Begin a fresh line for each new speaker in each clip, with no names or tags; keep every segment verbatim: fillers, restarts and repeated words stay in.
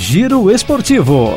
Giro Esportivo.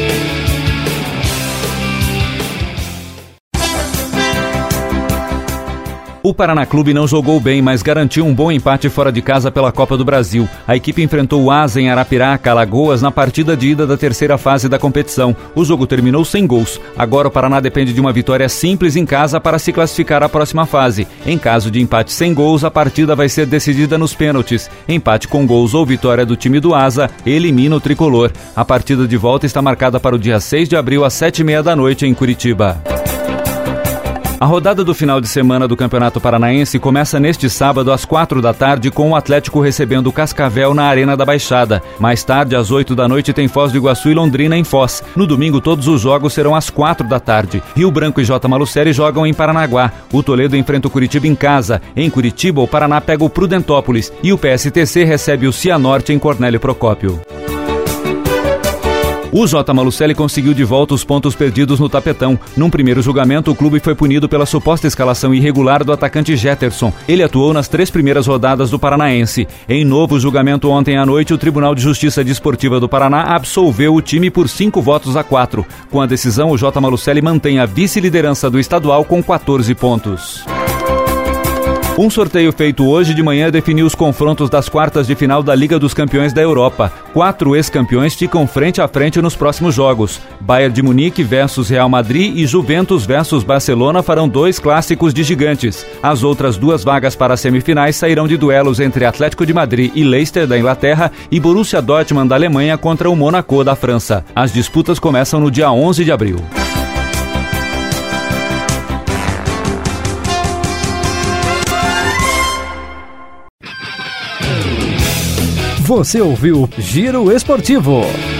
O Paraná Clube não jogou bem, mas garantiu um bom empate fora de casa pela Copa do Brasil. A equipe enfrentou o Asa em Arapiraca, Alagoas, na partida de ida da terceira fase da competição. O jogo terminou sem gols. Agora o Paraná depende de uma vitória simples em casa para se classificar à próxima fase. Em caso de empate sem gols, a partida vai ser decidida nos pênaltis. Empate com gols ou vitória do time do Asa elimina o tricolor. A partida de volta está marcada para o dia seis de abril, às sete e meia da noite, em Curitiba. A rodada do final de semana do Campeonato Paranaense começa neste sábado às quatro da tarde com o Atlético recebendo o Cascavel na Arena da Baixada. Mais tarde, às oito da noite, tem Foz do Iguaçu e Londrina em Foz. No domingo, todos os jogos serão às quatro da tarde. Rio Branco e J. Malucelli jogam em Paranaguá. O Toledo enfrenta o Curitiba em casa. Em Curitiba, o Paraná pega o Prudentópolis e o P S T C recebe o Cianorte em Cornélio Procópio. O J. Malucelli conseguiu de volta os pontos perdidos no tapetão. Num primeiro julgamento, o clube foi punido pela suposta escalação irregular do atacante Jetterson. Ele atuou nas três primeiras rodadas do Paranaense. Em novo julgamento ontem à noite, o Tribunal de Justiça Desportiva do Paraná absolveu o time por cinco votos a quatro. Com a decisão, o J. Malucelli mantém a vice-liderança do estadual com quatorze pontos. Um sorteio feito hoje de manhã definiu os confrontos das quartas de final da Liga dos Campeões da Europa. Quatro ex-campeões ficam frente a frente nos próximos jogos. Bayern de Munique versus Real Madrid e Juventus versus Barcelona farão dois clássicos de gigantes. As outras duas vagas para as semifinais sairão de duelos entre Atlético de Madrid e Leicester da Inglaterra e Borussia Dortmund da Alemanha contra o Monaco da França. As disputas começam no dia onze de abril. Você ouviu Giro Esportivo.